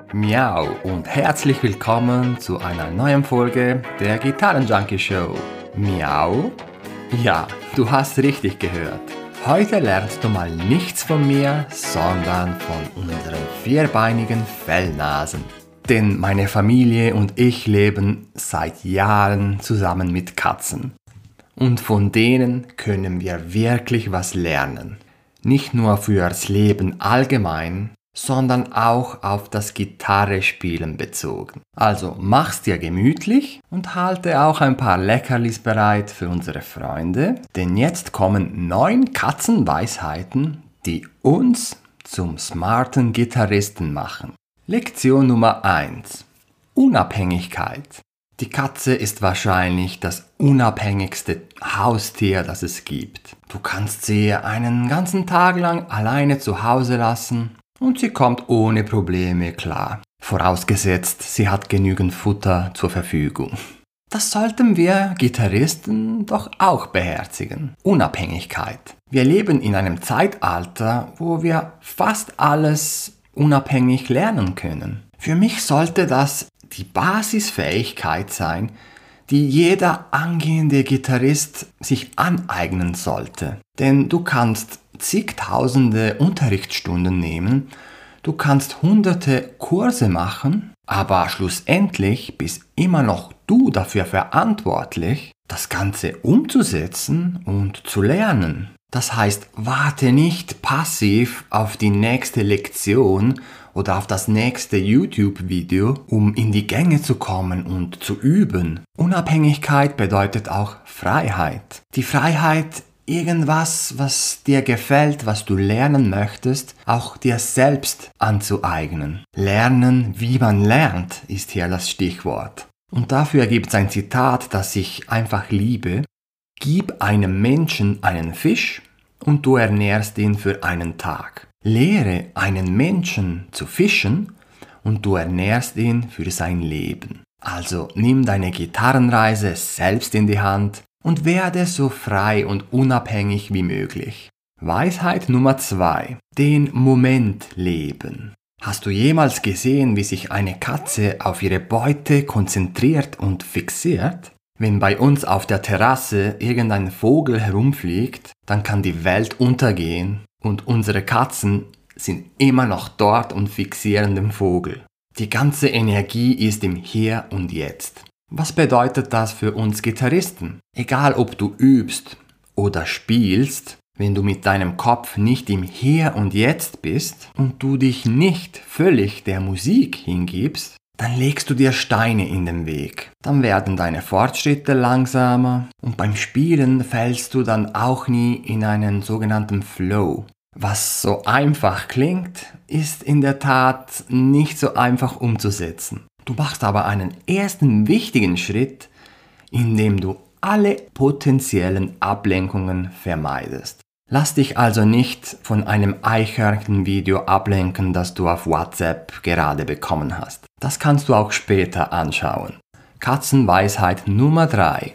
Miau und herzlich willkommen zu einer neuen Folge der Gitarrenjunkie Show. Miau? Ja, du hast richtig gehört. Heute lernst du mal nichts von mir, sondern von unseren vierbeinigen Fellnasen. Denn meine Familie und ich leben seit Jahren zusammen mit Katzen. Und von denen können wir wirklich was lernen. Nicht nur fürs Leben allgemein, sondern auch auf das Gitarrespielen bezogen. Also mach's dir gemütlich und halte auch ein paar Leckerlis bereit für unsere Freunde, denn jetzt kommen 9 Katzenweisheiten, die uns zum smarten Gitarristen machen. Lektion Nummer 1. Unabhängigkeit. Die Katze ist wahrscheinlich das unabhängigste Haustier, das es gibt. Du kannst sie einen ganzen Tag lang alleine zu Hause lassen und sie kommt ohne Probleme klar. Vorausgesetzt, sie hat genügend Futter zur Verfügung. Das sollten wir Gitarristen doch auch beherzigen. Unabhängigkeit. Wir leben in einem Zeitalter, wo wir fast alles unabhängig lernen können. Für mich sollte das die Basisfähigkeit sein, die jeder angehende Gitarrist sich aneignen sollte. Denn du kannst zigtausende Unterrichtsstunden nehmen, du kannst hunderte Kurse machen, aber schlussendlich bist immer noch du dafür verantwortlich, das Ganze umzusetzen und zu lernen. Das heißt, warte nicht passiv auf die nächste Lektion oder auf das nächste YouTube-Video, um in die Gänge zu kommen und zu üben. Unabhängigkeit bedeutet auch Freiheit. Die Freiheit, irgendwas, was dir gefällt, was du lernen möchtest, auch dir selbst anzueignen. Lernen, wie man lernt, ist hier das Stichwort. Und dafür gibt es ein Zitat, das ich einfach liebe. Gib einem Menschen einen Fisch und du ernährst ihn für einen Tag. Lehre einen Menschen zu fischen und du ernährst ihn für sein Leben. Also nimm deine Gitarrenreise selbst in die Hand und werde so frei und unabhängig wie möglich. Weisheit Nummer 2. Den Moment leben. Hast du jemals gesehen, wie sich eine Katze auf ihre Beute konzentriert und fixiert? Wenn bei uns auf der Terrasse irgendein Vogel herumfliegt, dann kann die Welt untergehen und unsere Katzen sind immer noch dort und fixieren den Vogel. Die ganze Energie ist im Hier und Jetzt. Was bedeutet das für uns Gitarristen? Egal ob du übst oder spielst, wenn du mit deinem Kopf nicht im Hier und Jetzt bist und du dich nicht völlig der Musik hingibst, dann legst du dir Steine in den Weg. Dann werden deine Fortschritte langsamer und beim Spielen fällst du dann auch nie in einen sogenannten Flow. Was so einfach klingt, ist in der Tat nicht so einfach umzusetzen. Du machst aber einen ersten wichtigen Schritt, indem du alle potenziellen Ablenkungen vermeidest. Lass dich also nicht von einem Eichhörnchen-Video ablenken, das du auf WhatsApp gerade bekommen hast. Das kannst du auch später anschauen. Katzenweisheit Nummer 3.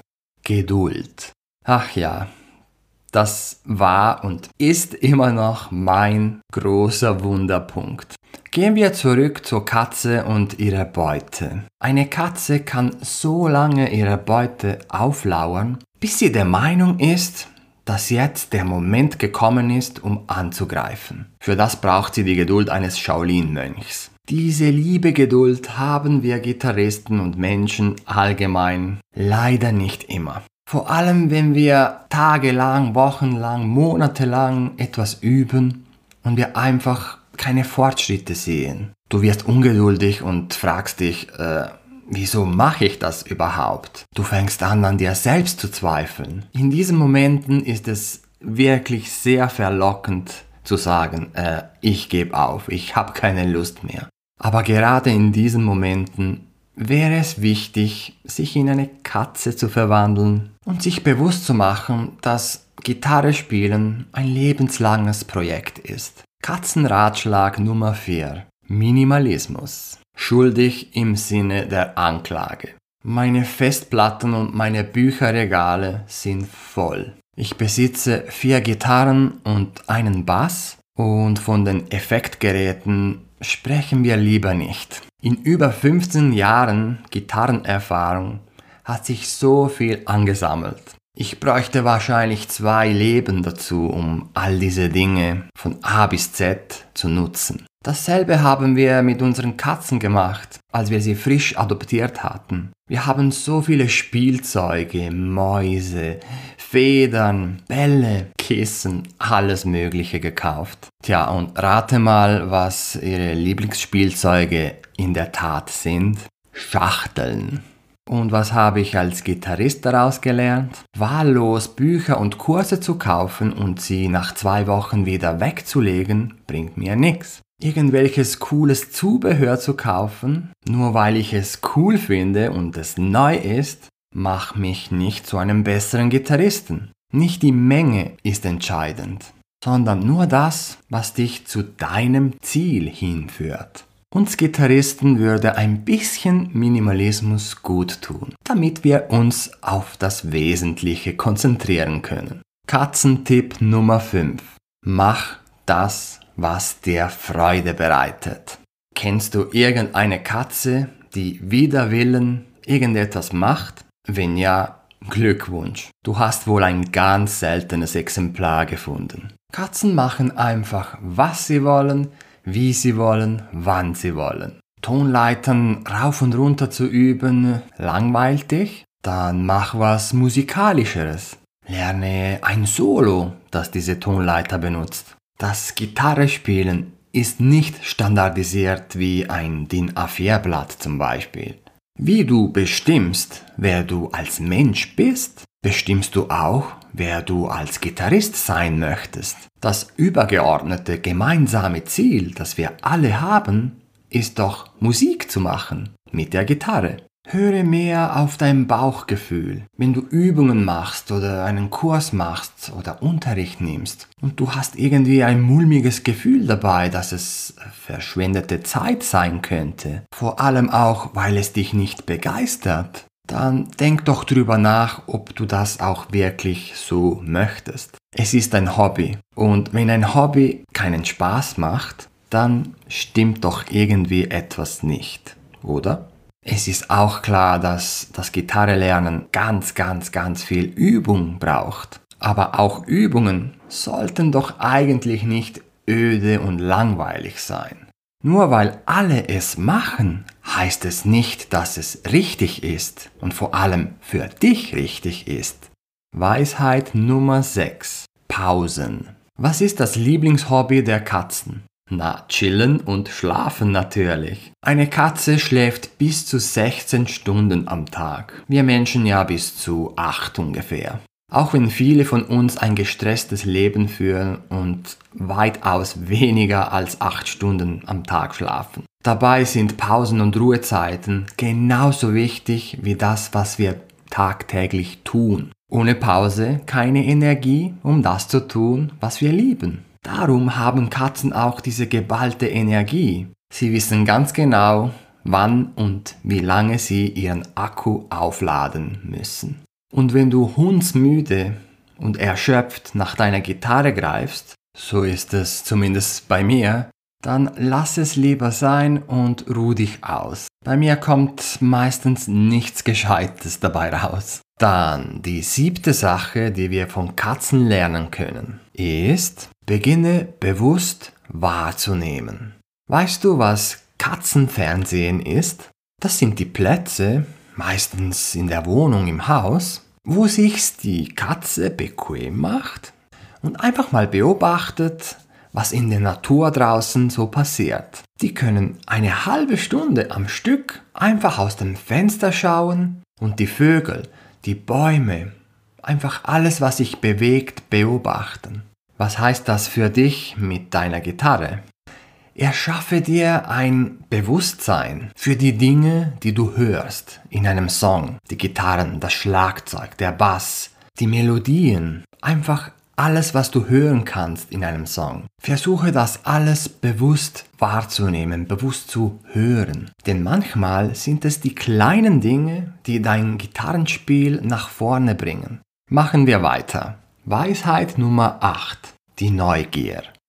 Geduld. Ach ja, das war und ist immer noch mein großer Wunderpunkt. Gehen wir zurück zur Katze und ihrer Beute. Eine Katze kann so lange ihrer Beute auflauern, bis sie der Meinung ist, dass jetzt der Moment gekommen ist, um anzugreifen. Für das braucht sie die Geduld eines Shaolin-Mönchs. Diese liebe Geduld haben wir Gitarristen und Menschen allgemein leider nicht immer. Vor allem, wenn wir tagelang, wochenlang, monatelang etwas üben und wir einfach keine Fortschritte sehen. Du wirst ungeduldig und fragst dich, wieso mache ich das überhaupt? Du fängst an dir selbst zu zweifeln. In diesen Momenten ist es wirklich sehr verlockend zu sagen, ich gebe auf, ich habe keine Lust mehr. Aber gerade in diesen Momenten wäre es wichtig, sich in eine Katze zu verwandeln und sich bewusst zu machen, dass Gitarre spielen ein lebenslanges Projekt ist. Katzenratschlag Nummer 4. Minimalismus. Schuldig im Sinne der Anklage. Meine Festplatten und meine Bücherregale sind voll. Ich besitze 4 Gitarren und einen Bass und von den Effektgeräten sprechen wir lieber nicht. In über 15 Jahren Gitarrenerfahrung hat sich so viel angesammelt. Ich bräuchte wahrscheinlich 2 Leben dazu, um all diese Dinge von A bis Z zu nutzen. Dasselbe haben wir mit unseren Katzen gemacht, als wir sie frisch adoptiert hatten. Wir haben so viele Spielzeuge, Mäuse, Federn, Bälle, Kissen, alles Mögliche gekauft. Tja, und rate mal, was ihre Lieblingsspielzeuge in der Tat sind. Schachteln. Und was habe ich als Gitarrist daraus gelernt? Wahllos Bücher und Kurse zu kaufen und sie nach 2 Wochen wieder wegzulegen, bringt mir nichts. Irgendwelches cooles Zubehör zu kaufen, nur weil ich es cool finde und es neu ist, macht mich nicht zu einem besseren Gitarristen. Nicht die Menge ist entscheidend, sondern nur das, was dich zu deinem Ziel hinführt. Uns Gitarristen würde ein bisschen Minimalismus gut tun, damit wir uns auf das Wesentliche konzentrieren können. Katzentipp Nummer 5. Mach das, was dir Freude bereitet. Kennst du irgendeine Katze, die wider Willen irgendetwas macht? Wenn ja, Glückwunsch. Du hast wohl ein ganz seltenes Exemplar gefunden. Katzen machen einfach, was sie wollen, wie sie wollen, wann sie wollen. Tonleitern rauf und runter zu üben, langweilt dich? Dann mach was Musikalischeres. Lerne ein Solo, das diese Tonleiter benutzt. Das Gitarrespielen ist nicht standardisiert wie ein DIN A4-Blatt zum Beispiel. Wie du bestimmst, wer du als Mensch bist, bestimmst du auch, wer du als Gitarrist sein möchtest. Das übergeordnete gemeinsame Ziel, das wir alle haben, ist doch Musik zu machen mit der Gitarre. Höre mehr auf dein Bauchgefühl. Wenn du Übungen machst oder einen Kurs machst oder Unterricht nimmst und du hast irgendwie ein mulmiges Gefühl dabei, dass es verschwendete Zeit sein könnte, vor allem auch, weil es dich nicht begeistert, dann denk doch drüber nach, ob du das auch wirklich so möchtest. Es ist ein Hobby und wenn ein Hobby keinen Spaß macht, dann stimmt doch irgendwie etwas nicht, oder? Es ist auch klar, dass das Gitarrelernen ganz viel Übung braucht. Aber auch Übungen sollten doch eigentlich nicht öde und langweilig sein. Nur weil alle es machen, heißt es nicht, dass es richtig ist und vor allem für dich richtig ist. Weisheit Nummer 6. Pausen. Was ist das Lieblingshobby der Katzen? Na, chillen und schlafen natürlich. Eine Katze schläft bis zu 16 Stunden am Tag. Wir Menschen ja bis zu 8 ungefähr. Auch wenn viele von uns ein gestresstes Leben führen und weitaus weniger als 8 Stunden am Tag schlafen. Dabei sind Pausen und Ruhezeiten genauso wichtig wie das, was wir tagtäglich tun. Ohne Pause keine Energie, um das zu tun, was wir lieben. Darum haben Katzen auch diese geballte Energie. Sie wissen ganz genau, wann und wie lange sie ihren Akku aufladen müssen. Und wenn du hundsmüde und erschöpft nach deiner Gitarre greifst, so ist es zumindest bei mir, dann lass es lieber sein und ruh dich aus. Bei mir kommt meistens nichts Gescheites dabei raus. Dann die 7. Sache, die wir von Katzen lernen können, ist: Beginne bewusst wahrzunehmen. Weißt du, was Katzenfernsehen ist? Das sind die Plätze, meistens in der Wohnung, im Haus, wo sich's die Katze bequem macht und einfach mal beobachtet, was in der Natur draußen so passiert. Die können eine halbe Stunde am Stück einfach aus dem Fenster schauen und die Vögel, die Bäume, einfach alles, was sich bewegt, beobachten. Was heißt das für dich mit deiner Gitarre? Erschaffe dir ein Bewusstsein für die Dinge, die du hörst in einem Song. Die Gitarren, das Schlagzeug, der Bass, die Melodien, einfach alles, was du hören kannst in einem Song. Versuche das alles bewusst wahrzunehmen, bewusst zu hören. Denn manchmal sind es die kleinen Dinge, die dein Gitarrenspiel nach vorne bringen. Machen wir weiter. Weisheit Nummer 8. Die Neugier.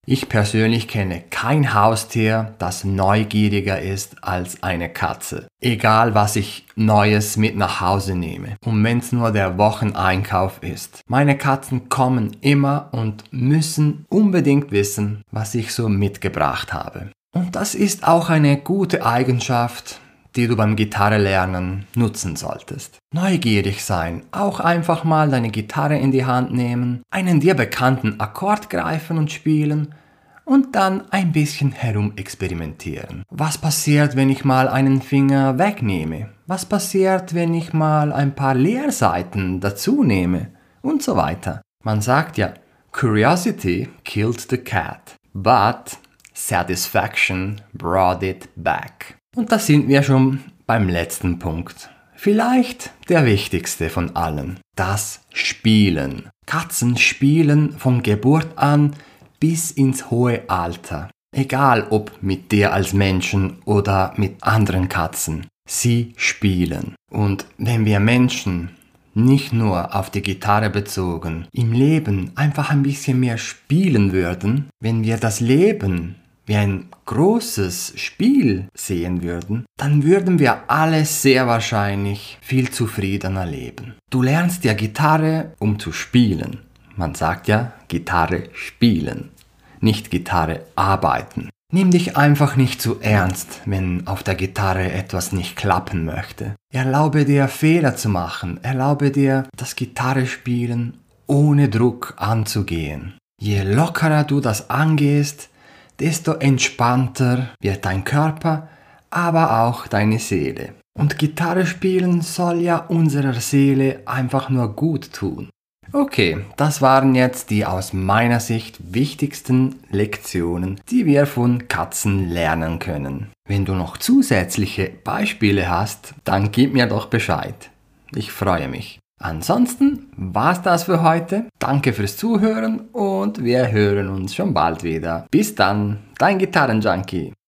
Ich persönlich kenne kein Haustier, das neugieriger ist als eine Katze. Egal, was ich Neues mit nach Hause nehme. Und wenn es nur der Wocheneinkauf ist. Meine Katzen kommen immer und müssen unbedingt wissen, was ich so mitgebracht habe. Und das ist auch eine gute Eigenschaft, die du beim Gitarrelernen nutzen solltest. Neugierig sein, auch einfach mal deine Gitarre in die Hand nehmen, einen dir bekannten Akkord greifen und spielen und dann ein bisschen herumexperimentieren. Was passiert, wenn ich mal einen Finger wegnehme? Was passiert, wenn ich mal ein paar Leerseiten dazu nehme? Und so weiter. Man sagt ja, Curiosity killed the cat, but satisfaction brought it back. Und da sind wir schon beim letzten Punkt. Vielleicht der wichtigste von allen. Das Spielen. Katzen spielen von Geburt an bis ins hohe Alter. Egal ob mit dir als Menschen oder mit anderen Katzen. Sie spielen. Und wenn wir Menschen nicht nur auf die Gitarre bezogen, im Leben einfach ein bisschen mehr spielen würden, wenn wir das Leben wie ein großes Spiel sehen würden, dann würden wir alle sehr wahrscheinlich viel zufriedener leben. Du lernst ja Gitarre, um zu spielen. Man sagt ja, Gitarre spielen, nicht Gitarre arbeiten. Nimm dich einfach nicht zu ernst, wenn auf der Gitarre etwas nicht klappen möchte. Erlaube dir Fehler zu machen, erlaube dir das Gitarrespielen ohne Druck anzugehen. Je lockerer du das angehst, desto entspannter wird dein Körper, aber auch deine Seele. Und Gitarre spielen soll ja unserer Seele einfach nur gut tun. Okay, das waren jetzt die aus meiner Sicht wichtigsten Lektionen, die wir von Katzen lernen können. Wenn du noch zusätzliche Beispiele hast, dann gib mir doch Bescheid. Ich freue mich. Ansonsten war's das für heute. Danke fürs Zuhören und wir hören uns schon bald wieder. Bis dann, dein Gitarrenjunkie.